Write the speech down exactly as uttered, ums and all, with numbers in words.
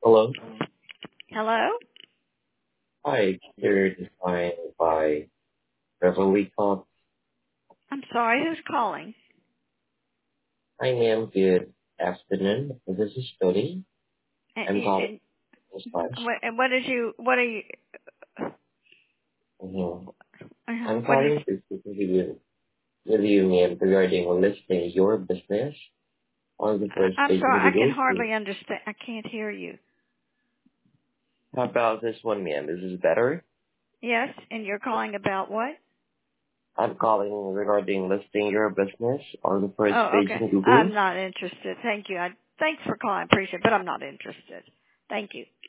Hello. Hello? Hi, you're designed by Beverly Cox. I'm sorry, who's calling? Hi, ma'am. Good afternoon. This is Tony. And, I'm calling and, from Slash. what and what is you, what are you, Mhm. uh, I'm what is, calling to speak with you, with you, ma'am, regarding listing your business on the first I'm page of sorry, the I can Google. hardly understand, I can't hear you. How about this one, ma'am? This is better. Yes, and you're calling about what? I'm calling regarding listing your business on the first Oh, page okay. in Google. I'm not interested. Thank you. I, thanks for calling. I appreciate it, but I'm not interested. Thank you.